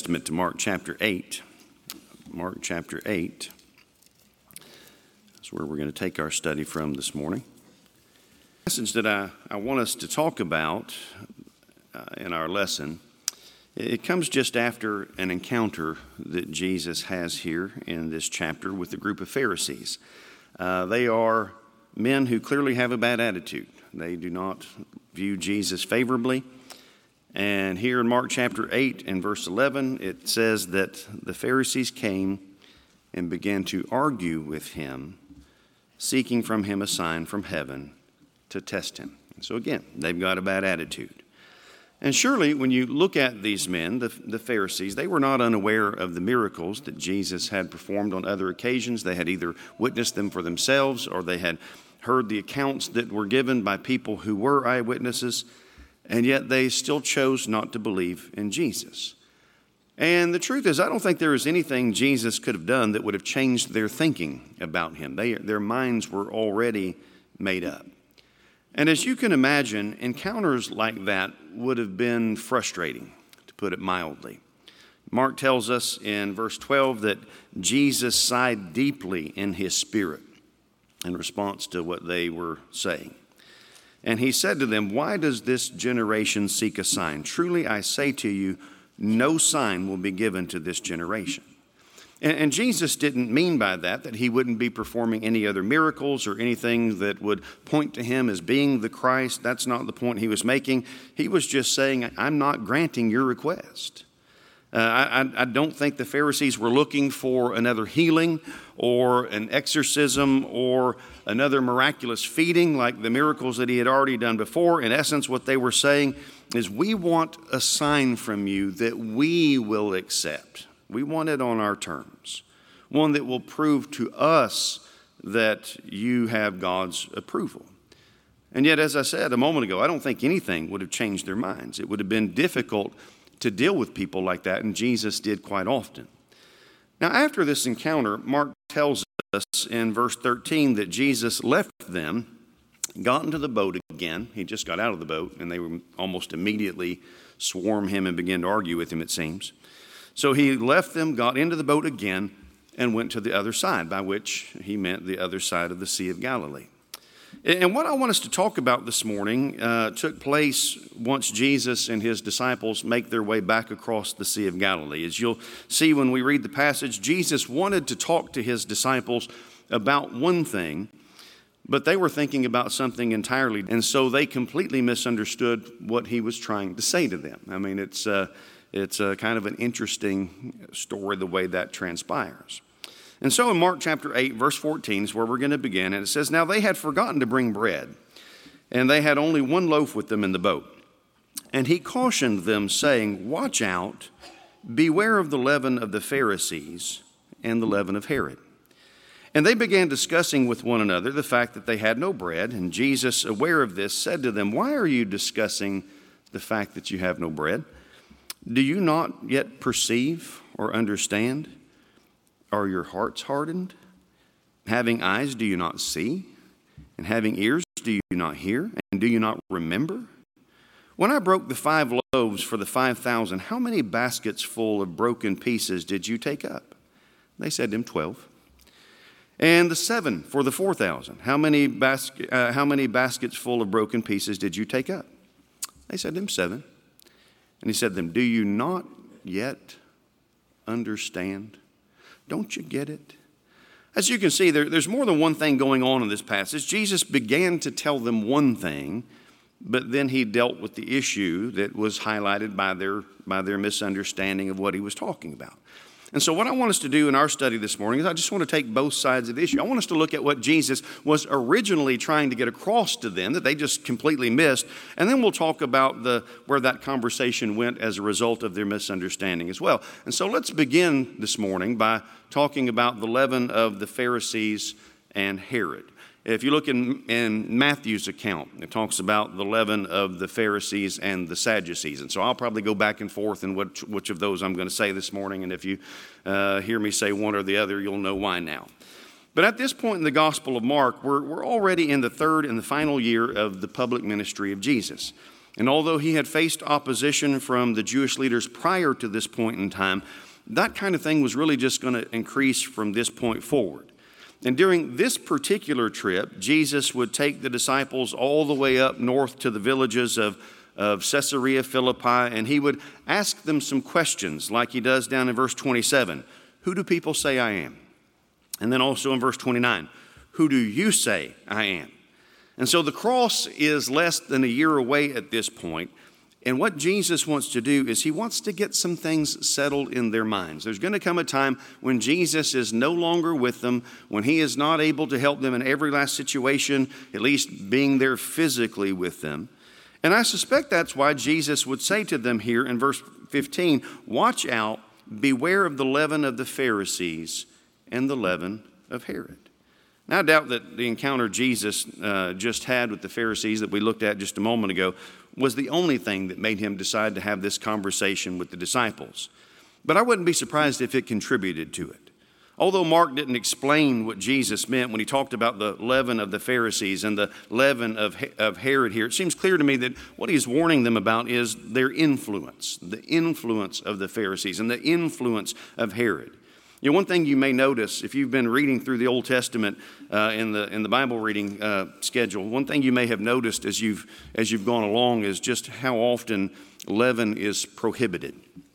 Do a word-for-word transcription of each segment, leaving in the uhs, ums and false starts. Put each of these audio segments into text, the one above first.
Testament to Mark chapter eight. Mark chapter eight. That's where we're going to take our study from this morning. The message that I, I want us to talk about uh, in our lesson, it comes just after an encounter that Jesus has here in this chapter with a group of Pharisees. Uh, they are men who clearly have a bad attitude. They do not view Jesus favorably. And here in Mark chapter eight and verse eleven, it says that the Pharisees came and began to argue with him, seeking from him a sign from heaven to test him. So again, they've got a bad attitude. And surely when you look at these men, the, the Pharisees, they were not unaware of the miracles that Jesus had performed on other occasions. They had either witnessed them for themselves or they had heard the accounts that were given by people who were eyewitnesses. And yet they still chose not to believe in Jesus. And the truth is, I don't think there is anything Jesus could have done that would have changed their thinking about him. They, their minds were already made up. And as you can imagine, encounters like that would have been frustrating, to put it mildly. Mark tells us in verse twelve that Jesus sighed deeply in his spirit in response to what they were saying. And he said to them, "Why does this generation seek a sign? Truly I say to you, no sign will be given to this generation." And, and Jesus didn't mean by that that he wouldn't be performing any other miracles or anything that would point to him as being the Christ. That's not the point he was making. He was just saying, I'm not granting your request. Uh, I, I don't think the Pharisees were looking for another healing or an exorcism or another miraculous feeding like the miracles that he had already done before. In essence, what they were saying is, we want a sign from you that we will accept. We want it on our terms. One that will prove to us that you have God's approval. And yet, as I said a moment ago, I don't think anything would have changed their minds. It would have been difficult to deal with people like that, and Jesus did quite often. Now, after this encounter, Mark tells us in verse thirteen that Jesus left them, got into the boat again. He just got out of the boat, and they were almost immediately swarm him and begin to argue with him, it seems. So he left them, got into the boat again, and went to the other side, by which he meant the other side of the Sea of Galilee. And what I want us to talk about this morning uh, took place once Jesus and his disciples make their way back across the Sea of Galilee. As you'll see when we read the passage, Jesus wanted to talk to his disciples about one thing, but they were thinking about something entirely, and so they completely misunderstood what he was trying to say to them. I mean, it's, uh, it's uh, kind of an interesting story the way that transpires. And so in Mark chapter eight, verse fourteen is where we're going to begin. And it says, "Now they had forgotten to bring bread, and they had only one loaf with them in the boat. And he cautioned them, saying, 'Watch out, beware of the leaven of the Pharisees and the leaven of Herod.' And they began discussing with one another the fact that they had no bread. And Jesus, aware of this, said to them, 'Why are you discussing the fact that you have no bread? Do you not yet perceive or understand? Are your hearts hardened? Having eyes, do you not see? And having ears, do you not hear? And do you not remember? When I broke the five loaves for the five thousand, how many baskets full of broken pieces did you take up?' They said to him, twelve. And the seven for the four thousand, how many bas- uh, how many baskets full of broken pieces did you take up?' They said to him, seven. And he said to them, 'Do you not yet understand? Don't you get it?' As you can see, there, there's more than one thing going on in this passage. Jesus began to tell them one thing, but then he dealt with the issue that was highlighted by their, by their misunderstanding of what he was talking about. And so what I want us to do in our study this morning is I just want to take both sides of the issue. I want us to look at what Jesus was originally trying to get across to them that they just completely missed. And then we'll talk about the where that conversation went as a result of their misunderstanding as well. And so let's begin this morning by talking about the leaven of the Pharisees and Herod. If you look in, in Matthew's account, it talks about the leaven of the Pharisees and the Sadducees. And so I'll probably go back and forth in which, which of those I'm going to say this morning. And if you uh, hear me say one or the other, you'll know why now. But at this point in the Gospel of Mark, we're, we're already in the third and the final year of the public ministry of Jesus. And although he had faced opposition from the Jewish leaders prior to this point in time, that kind of thing was really just going to increase from this point forward. And during this particular trip, Jesus would take the disciples all the way up north to the villages of, of Caesarea Philippi, and he would ask them some questions like he does down in verse twenty-seven. Who do people say I am? And then also in verse twenty-nine, who do you say I am? And so the cross is less than a year away at this point. And what Jesus wants to do is he wants to get some things settled in their minds. There's going to come a time when Jesus is no longer with them, when he is not able to help them in every last situation, at least being there physically with them. And I suspect that's why Jesus would say to them here in verse fifteen, watch out, beware of the leaven of the Pharisees and the leaven of Herod. Now, I doubt that the encounter Jesus uh, just had with the Pharisees that we looked at just a moment ago was the only thing that made him decide to have this conversation with the disciples. But I wouldn't be surprised if it contributed to it. Although Mark didn't explain what Jesus meant when he talked about the leaven of the Pharisees and the leaven of, of Herod here, it seems clear to me that what he's warning them about is their influence, the influence of the Pharisees and the influence of Herod. You know, one thing you may notice if you've been reading through the Old Testament uh, in the in the Bible reading uh, schedule, one thing you may have noticed as you've as you've gone along is just how often leaven is prohibited.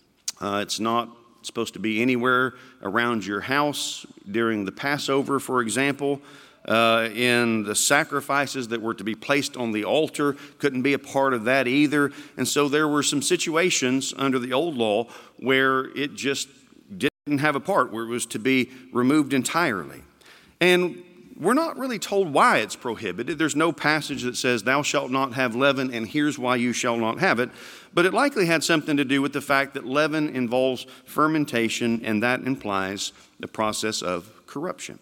Uh, it's not supposed to be anywhere around your house during the Passover, for example. Uh, in the sacrifices that were to be placed on the altar, couldn't be a part of that either. And so there were some situations under the old law where it just didn't have a part, where it was to be removed entirely. And we're not really told why it's prohibited. There's no passage that says, thou shalt not have leaven, and here's why you shall not have it. But it likely had something to do with the fact that leaven involves fermentation, and that implies the process of corruption.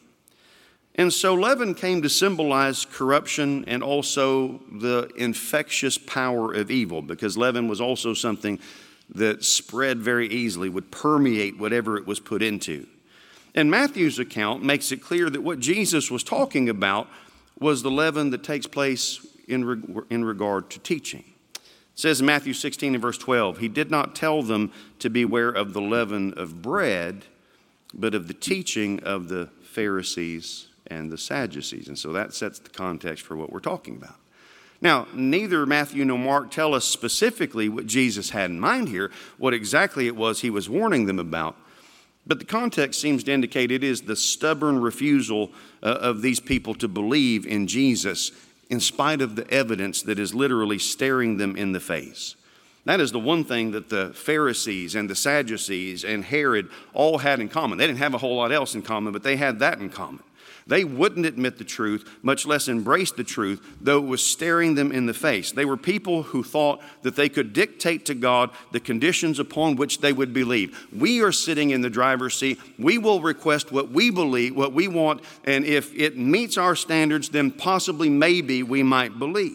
And so leaven came to symbolize corruption and also the infectious power of evil, because leaven was also something that spread very easily, would permeate whatever it was put into. And Matthew's account makes it clear that what Jesus was talking about was the leaven that takes place in, reg- in regard to teaching. It says in Matthew sixteen and verse twelve, he did not tell them to beware of the leaven of bread, but of the teaching of the Pharisees and the Sadducees. And so that sets the context for what we're talking about. Now, neither Matthew nor Mark tell us specifically what Jesus had in mind here, what exactly it was he was warning them about. But the context seems to indicate it is the stubborn refusal uh, of these people to believe in Jesus in spite of the evidence that is literally staring them in the face. That is the one thing that the Pharisees and the Sadducees and Herod all had in common. They didn't have a whole lot else in common, but they had that in common. They wouldn't admit the truth, much less embrace the truth, though it was staring them in the face. They were people who thought that they could dictate to God the conditions upon which they would believe. We are sitting in the driver's seat. We will request what we believe, what we want, and if it meets our standards, then possibly, maybe we might believe.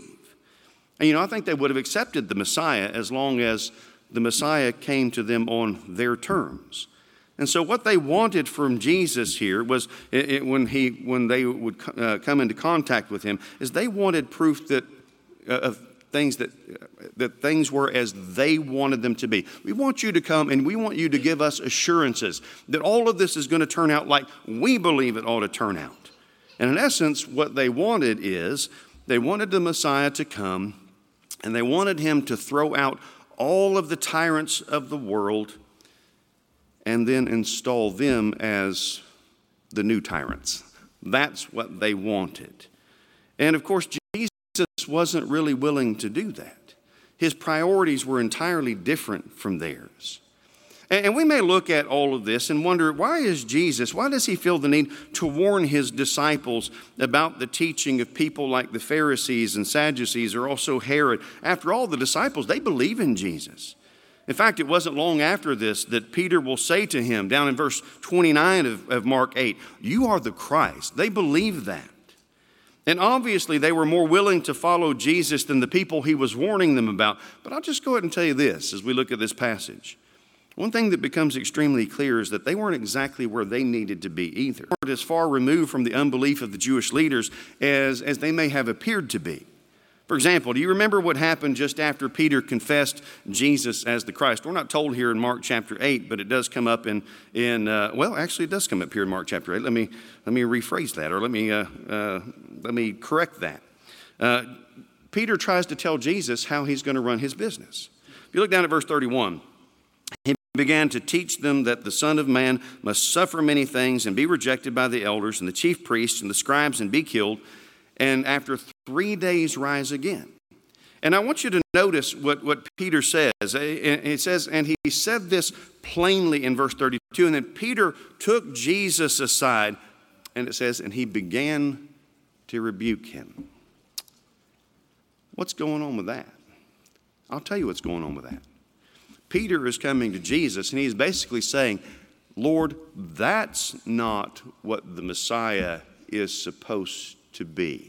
And you know, I think they would have accepted the Messiah as long as the Messiah came to them on their terms. And so what they wanted from Jesus here was, it, it, when he, when they would uh, come into contact with him, is they wanted proof that uh, of things that uh, that things were as they wanted them to be. We want you to come and we want you to give us assurances that all of this is going to turn out like we believe it ought to turn out. And in essence, what they wanted is they wanted the Messiah to come, and they wanted him to throw out all of the tyrants of the world and then install them as the new tyrants. That's what they wanted. And of course, Jesus wasn't really willing to do that. His priorities were entirely different from theirs. And we may look at all of this and wonder, why is Jesus, why does he feel the need to warn his disciples about the teaching of people like the Pharisees and Sadducees, or also Herod? After all, the disciples, they believe in Jesus. In fact, it wasn't long after this that Peter will say to him, down in verse twenty-nine of, of Mark eight, you are the Christ. They believe that. And obviously, they were more willing to follow Jesus than the people he was warning them about. But I'll just go ahead and tell you this as we look at this passage. One thing that becomes extremely clear is that they weren't exactly where they needed to be either. They weren't as far removed from the unbelief of the Jewish leaders as, as they may have appeared to be. For example, do you remember what happened just after Peter confessed Jesus as the Christ? We're not told here in Mark chapter eight, but it does come up in, in uh, well, actually it does come up here in Mark chapter eight. Let me, let me rephrase that, or let me, uh, uh, let me correct that. Uh, Peter tries to tell Jesus how he's going to run his business. If you look down at verse thirty-one, he began to teach them that the Son of Man must suffer many things and be rejected by the elders and the chief priests and the scribes and be killed, and after three days rise again. And I want you to notice what, what Peter says. It says, and he said this plainly in verse thirty-two, and then Peter took Jesus aside, and it says, and he began to rebuke him. What's going on with that? I'll tell you what's going on with that. Peter is coming to Jesus, and he's basically saying, Lord, that's not what the Messiah is supposed to be.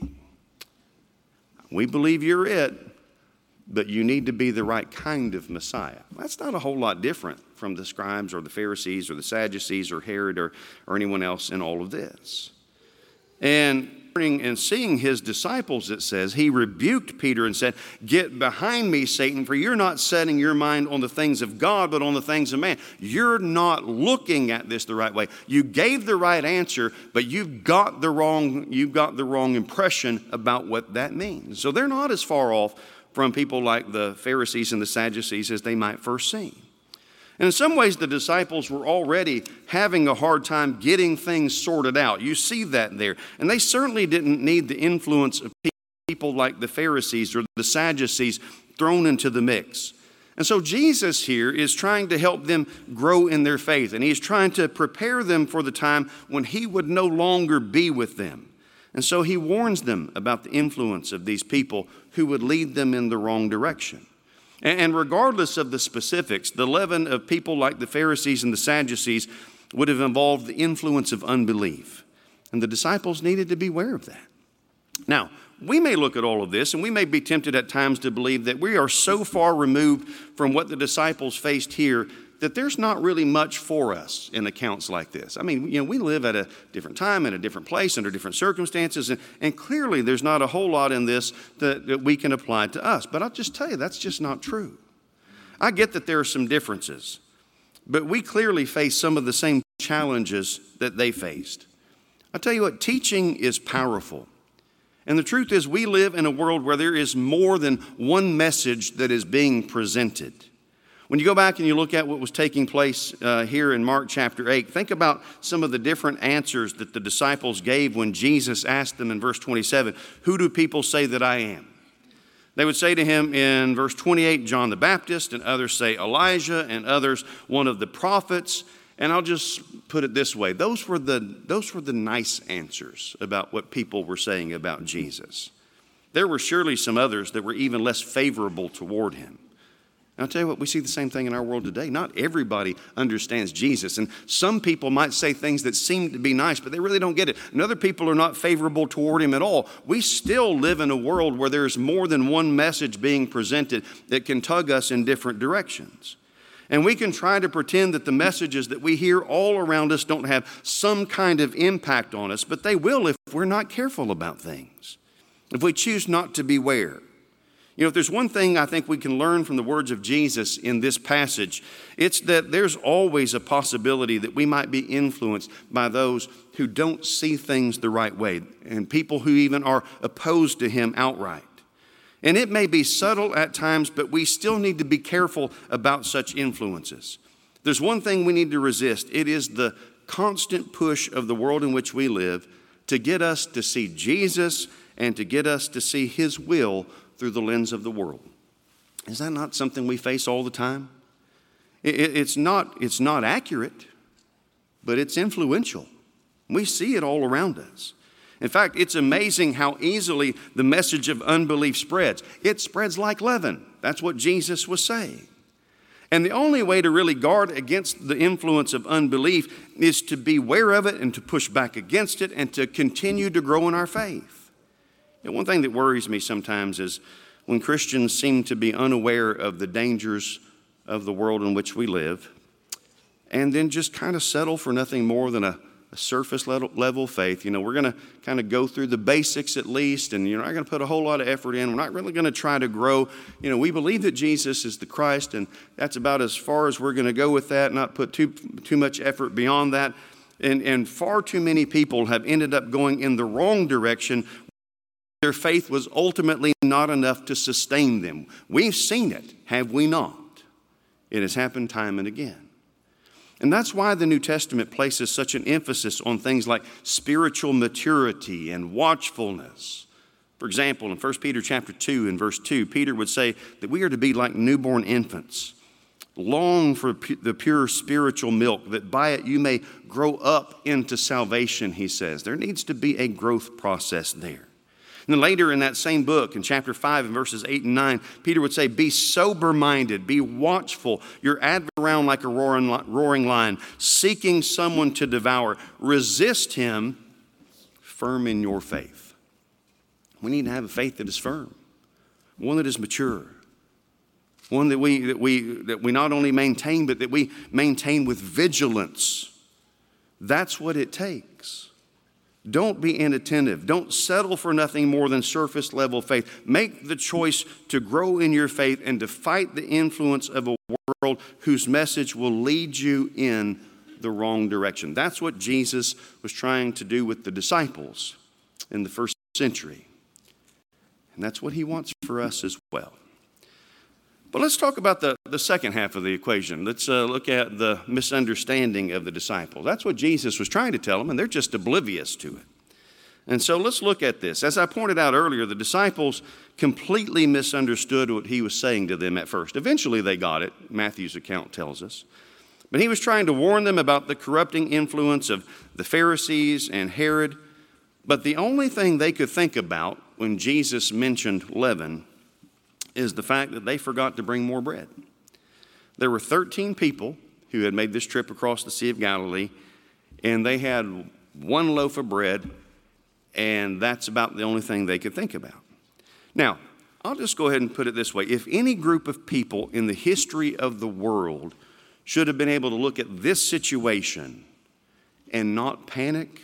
We believe you're it, but you need to be the right kind of Messiah. That's not a whole lot different from the scribes or the Pharisees or the Sadducees or Herod or, or anyone else in all of this. And and seeing his disciples, it says, he rebuked Peter and said, get behind me, Satan, for you're not setting your mind on the things of God, but on the things of man. You're not looking at this the right way. You gave the right answer, but you've got the wrong, you've got the wrong impression about what that means. So they're not as far off from people like the Pharisees and the Sadducees as they might first seem. And in some ways, the disciples were already having a hard time getting things sorted out. You see that there. And they certainly didn't need the influence of people like the Pharisees or the Sadducees thrown into the mix. And so Jesus here is trying to help them grow in their faith. And he's trying to prepare them for the time when he would no longer be with them. And so he warns them about the influence of these people who would lead them in the wrong direction. And regardless of the specifics, the leaven of people like the Pharisees and the Sadducees would have involved the influence of unbelief. And the disciples needed to be aware of that. Now, we may look at all of this and we may be tempted at times to believe that we are so far removed from what the disciples faced here that there's not really much for us in accounts like this. I mean, you know, we live at a different time, in a different place, under different circumstances, and, and clearly there's not a whole lot in this that, that we can apply to us. But I'll just tell you, that's just not true. I get that there are some differences, but we clearly face some of the same challenges that they faced. I'll tell you what, teaching is powerful. And the truth is, we live in a world where there is more than one message that is being presented. When you go back and you look at what was taking place uh, here in Mark chapter eight, think about some of the different answers that the disciples gave when Jesus asked them in verse twenty-seven, who do people say that I am? They would say to him in verse twenty-eight, John the Baptist, and others say Elijah, and others one of the prophets. And I'll just put it this way, those were the, those were the nice answers about what people were saying about Jesus. There were surely some others that were even less favorable toward him. And I'll tell you what, we see the same thing in our world today. Not everybody understands Jesus. And some people might say things that seem to be nice, but they really don't get it. And other people are not favorable toward him at all. We still live in a world where there's more than one message being presented that can tug us in different directions. And we can try to pretend that the messages that we hear all around us don't have some kind of impact on us, but they will if we're not careful about things, if we choose not to beware. You know, if there's one thing I think we can learn from the words of Jesus in this passage, it's that there's always a possibility that we might be influenced by those who don't see things the right way and people who even are opposed to him outright. And it may be subtle at times, but we still need to be careful about such influences. There's one thing we need to resist. It is the constant push of the world in which we live to get us to see Jesus and to get us to see his will through the lens of the world. Is that not something we face all the time? It's not, it's not accurate, but it's influential. We see it all around us. In fact, it's amazing how easily the message of unbelief spreads. It spreads like leaven. That's what Jesus was saying. And the only way to really guard against the influence of unbelief is to be aware of it and to push back against it and to continue to grow in our faith. You know, one thing that worries me sometimes is when Christians seem to be unaware of the dangers of the world in which we live and then just kind of settle for nothing more than a, a surface level, level faith. You know, we're going to kind of go through the basics at least, and you're not going to put a whole lot of effort in. We're not really going to try to grow. You know, we believe that Jesus is the Christ, and that's about as far as we're going to go with that, not put too, too much effort beyond that. And, and far too many people have ended up going in the wrong direction. Their faith was ultimately not enough to sustain them. We've seen it, have we not? It has happened time and again. And that's why the New Testament places such an emphasis on things like spiritual maturity and watchfulness. For example, in First Peter chapter two and verse two, Peter would say that we are to be like newborn infants. Long for the pure spiritual milk, that by it you may grow up into salvation, he says. There needs to be a growth process there. And then later in that same book, in chapter five and verses eight and nine, Peter would say, be sober-minded, be watchful. Your adversary around like a roaring, roaring lion, seeking someone to devour. Resist him, firm in your faith. We need to have a faith that is firm, one that is mature. One that we, that we, that we not only maintain, but that we maintain with vigilance. That's what it takes. Don't be inattentive. Don't settle for nothing more than surface level faith. Make the choice to grow in your faith and to fight the influence of a world whose message will lead you in the wrong direction. That's what Jesus was trying to do with the disciples in the first century. And that's what he wants for us as well. But let's talk about the, the second half of the equation. Let's uh, look at the misunderstanding of the disciples. That's what Jesus was trying to tell them, and they're just oblivious to it. And so let's look at this. As I pointed out earlier, the disciples completely misunderstood what he was saying to them at first. Eventually they got it, Matthew's account tells us. But he was trying to warn them about the corrupting influence of the Pharisees and Herod. But the only thing they could think about when Jesus mentioned leaven is the fact that they forgot to bring more bread. There were thirteen people who had made this trip across the Sea of Galilee, and they had one loaf of bread, and that's about the only thing they could think about. Now, I'll just go ahead and put it this way. If any group of people in the history of the world should have been able to look at this situation and not panic,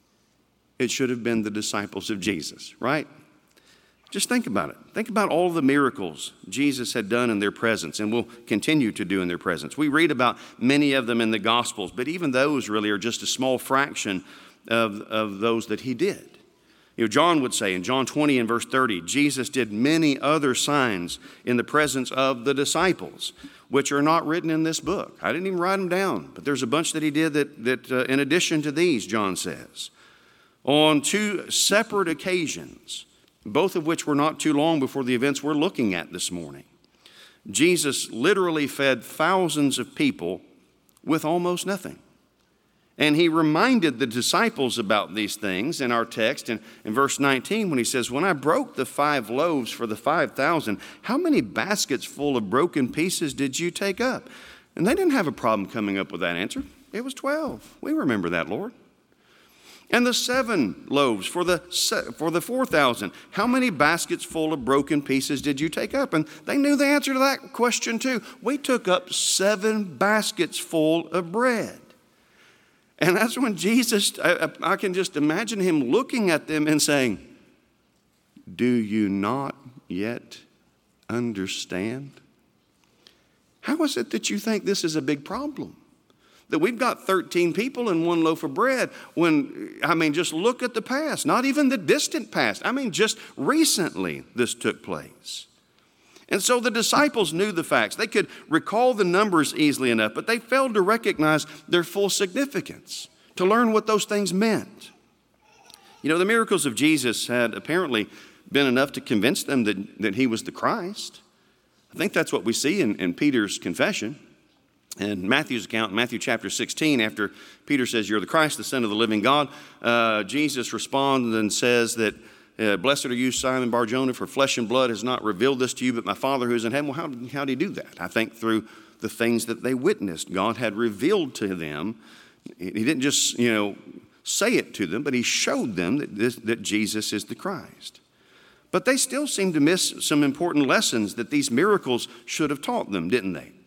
it should have been the disciples of Jesus, right? Just think about it. Think about all the miracles Jesus had done in their presence and will continue to do in their presence. We read about many of them in the Gospels, but even those really are just a small fraction of, of those that he did. You know, John would say in John twenty and verse thirty, Jesus did many other signs in the presence of the disciples, which are not written in this book. I didn't even write them down, but there's a bunch that he did that, that uh, in addition to these, John says. On two separate occasions, both of which were not too long before the events we're looking at this morning, Jesus literally fed thousands of people with almost nothing. And he reminded the disciples about these things in our text in, in verse nineteen when he says, when I broke the five loaves for the five thousand, how many baskets full of broken pieces did you take up? And they didn't have a problem coming up with that answer. It was twelve. We remember that, Lord. And the seven loaves for the for the four thousand. How many baskets full of broken pieces did you take up? And they knew the answer to that question too. We took up seven baskets full of bread. And that's when Jesus, I, I can just imagine him looking at them and saying, do you not yet understand? How is it that you think this is a big problem? That we've got thirteen people and one loaf of bread when, I mean, just look at the past, not even the distant past. I mean, just recently this took place. And so the disciples knew the facts. They could recall the numbers easily enough, but they failed to recognize their full significance, to learn what those things meant. You know, the miracles of Jesus had apparently been enough to convince them that, that he was the Christ. I think that's what we see in, in Peter's confession. In Matthew's account, Matthew chapter sixteen, after Peter says, you're the Christ, the Son of the living God, uh, Jesus responds and says that, uh, blessed are you, Simon Bar-Jonah, for flesh and blood has not revealed this to you, but my Father who is in heaven. Well, how, how did he do that? I think through the things that they witnessed. God had revealed to them. He didn't just, you know, say it to them, but he showed them that, this, that Jesus is the Christ. But they still seem to miss some important lessons that these miracles should have taught them, didn't they?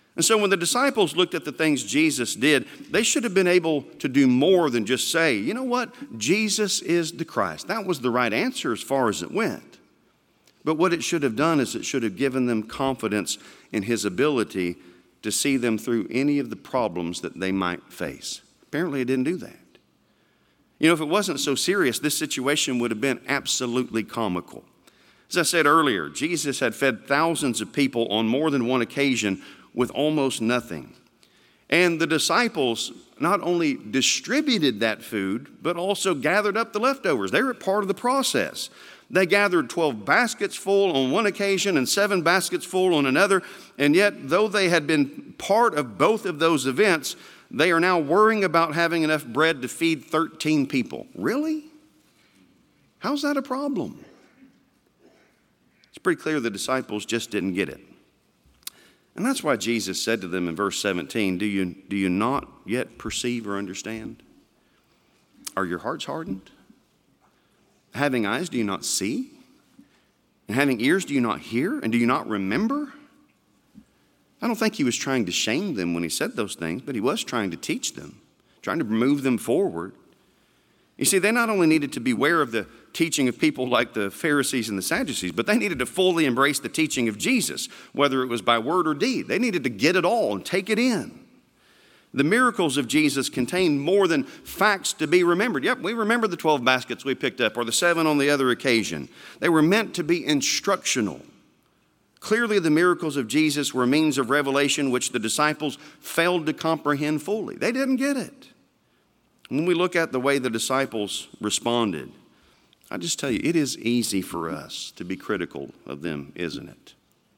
And so when the disciples looked at the things Jesus did, they should have been able to do more than just say, you know what, Jesus is the Christ. That was the right answer as far as it went. But what it should have done is it should have given them confidence in his ability to see them through any of the problems that they might face. Apparently it didn't do that. You know, if it wasn't so serious, this situation would have been absolutely comical. As I said earlier, Jesus had fed thousands of people on more than one occasion with almost nothing. And the disciples not only distributed that food, but also gathered up the leftovers. They were part of the process. They gathered twelve baskets full on one occasion and seven baskets full on another. And yet, though they had been part of both of those events, they are now worrying about having enough bread to feed thirteen people. Really? How's that a problem? It's pretty clear the disciples just didn't get it. And that's why Jesus said to them in verse seventeen, do you, do you not yet perceive or understand? Are your hearts hardened? Having eyes, do you not see? And having ears, do you not hear? And do you not remember? I don't think he was trying to shame them when he said those things, but he was trying to teach them, trying to move them forward. You see, they not only needed to beware of the teaching of people like the Pharisees and the Sadducees, but they needed to fully embrace the teaching of Jesus, whether it was by word or deed. They needed to get it all and take it in. The miracles of Jesus contained more than facts to be remembered. Yep, we remember the twelve baskets we picked up or the seven on the other occasion. They were meant to be instructional. Clearly, the miracles of Jesus were a means of revelation which the disciples failed to comprehend fully. They didn't get it. When we look at the way the disciples responded, I just tell you, it is easy for us to be critical of them, isn't it?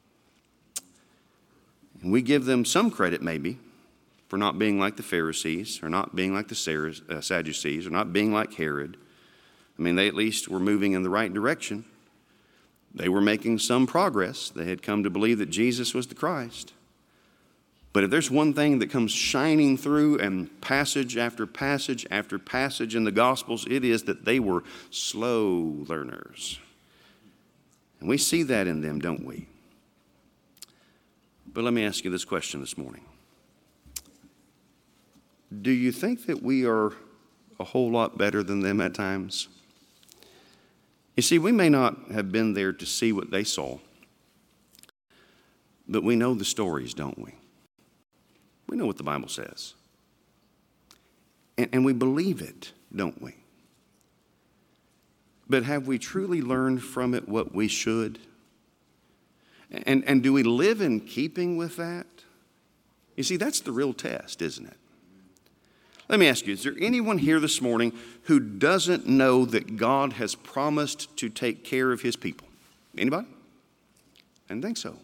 And we give them some credit maybe for not being like the Pharisees or not being like the Sadducees or not being like Herod. I mean, they at least were moving in the right direction. They were making some progress. They had come to believe that Jesus was the Christ. But if there's one thing that comes shining through and passage after passage after passage in the Gospels, it is that they were slow learners. And we see that in them, don't we? But let me ask you this question this morning. Do you think that we are a whole lot better than them at times? You see, we may not have been there to see what they saw, but we know the stories, don't we? We know what the Bible says. And, and we believe it, don't we? But have we truly learned from it what we should? And, and do we live in keeping with that? You see, that's the real test, isn't it? Let me ask you, is there anyone here this morning who doesn't know that God has promised to take care of his people? Anybody? I didn't think so.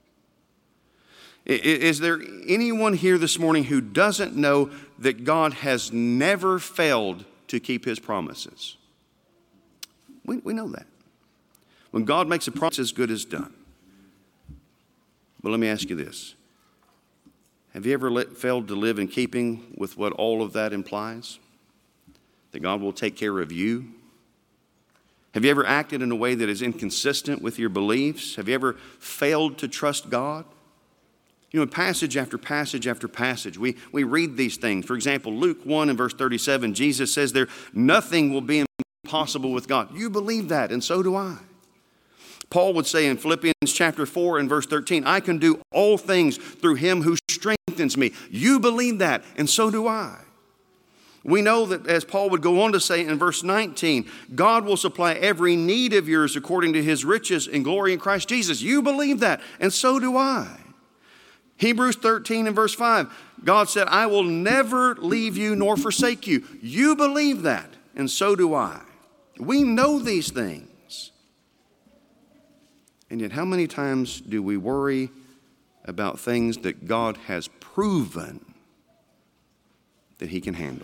Is there anyone here this morning who doesn't know that God has never failed to keep his promises? We, we know that. When God makes a promise, as good as done. But let me ask you this. Have you ever let, failed to live in keeping with what all of that implies? That God will take care of you? Have you ever acted in a way that is inconsistent with your beliefs? Have you ever failed to trust God? You know, in passage after passage after passage, we, we read these things. For example, Luke one and verse thirty-seven, Jesus says there, nothing will be impossible with God. You believe that, and so do I. Paul would say in Philippians chapter four and verse thirteen, I can do all things through him who strengthens me. You believe that, and so do I. We know that, as Paul would go on to say in verse nineteen, God will supply every need of yours according to his riches and glory in Christ Jesus. You believe that, and so do I. Hebrews thirteen and verse five, God said, I will never leave you nor forsake you. You believe that, and so do I. We know these things. And yet, how many times do we worry about things that God has proven that he can handle?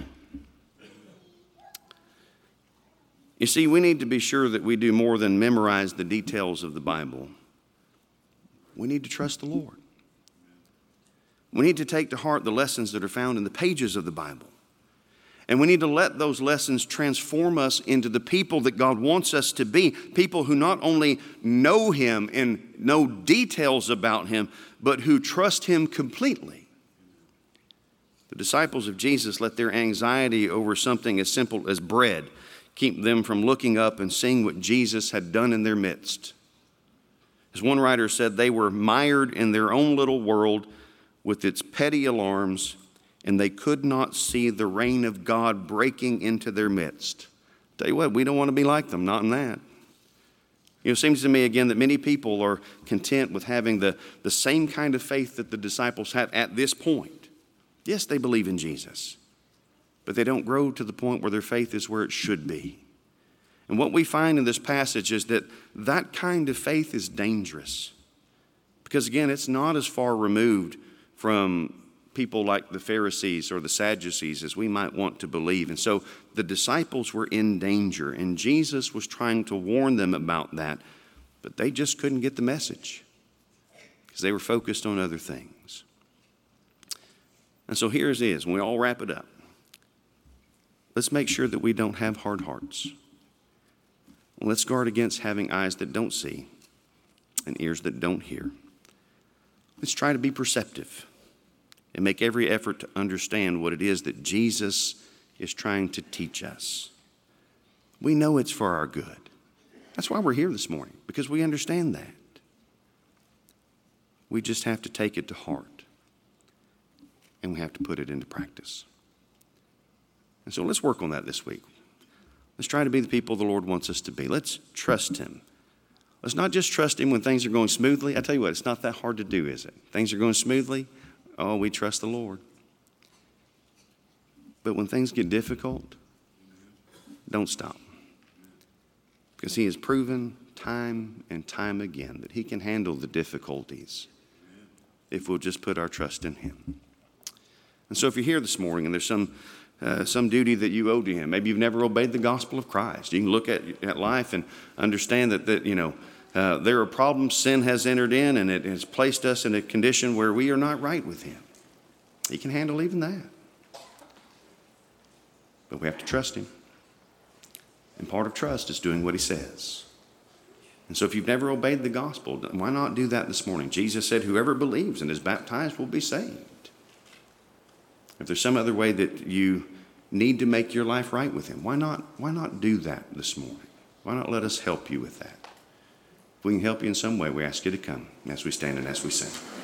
You see, we need to be sure that we do more than memorize the details of the Bible. We need to trust the Lord. We need to take to heart the lessons that are found in the pages of the Bible. And we need to let those lessons transform us into the people that God wants us to be. People who not only know Him and know details about Him, but who trust Him completely. The disciples of Jesus let their anxiety over something as simple as bread keep them from looking up and seeing what Jesus had done in their midst. As one writer said, they were mired in their own little world with its petty alarms, and they could not see the reign of God breaking into their midst. Tell you what, we don't want to be like them, not in that. You know, it seems to me again that many people are content with having the, the same kind of faith that the disciples had at this point. Yes, they believe in Jesus, but they don't grow to the point where their faith is where it should be. And what we find in this passage is that that kind of faith is dangerous. Because again, it's not as far removed from people like the Pharisees or the Sadducees as we might want to believe. And so the disciples were in danger, and Jesus was trying to warn them about that, but they just couldn't get the message because they were focused on other things. And so here it is, when we all wrap it up. Let's make sure that we don't have hard hearts. Let's guard against having eyes that don't see and ears that don't hear. Let's try to be perceptive and make every effort to understand what it is that Jesus is trying to teach us. We know it's for our good. That's why we're here this morning, because we understand that. We just have to take it to heart, and we have to put it into practice. And so let's work on that this week. Let's try to be the people the Lord wants us to be. Let's trust Him. Let's not just trust Him when things are going smoothly. I tell you what, it's not that hard to do, is it? Things are going smoothly. Oh, we trust the Lord. But when things get difficult, don't stop. Because He has proven time and time again that He can handle the difficulties if we'll just put our trust in Him. And so if you're here this morning and there's some uh, some duty that you owe to Him, maybe you've never obeyed the gospel of Christ. You can look at, at life and understand that, that you know, Uh, there are problems sin has entered in, and it has placed us in a condition where we are not right with Him. He can handle even that. But we have to trust Him. And part of trust is doing what He says. And so if you've never obeyed the gospel, why not do that this morning? Jesus said, whoever believes and is baptized will be saved. If there's some other way that you need to make your life right with Him, why not, why not do that this morning? Why not let us help you with that? If we can help you in some way, we ask you to come as we stand and as we sing.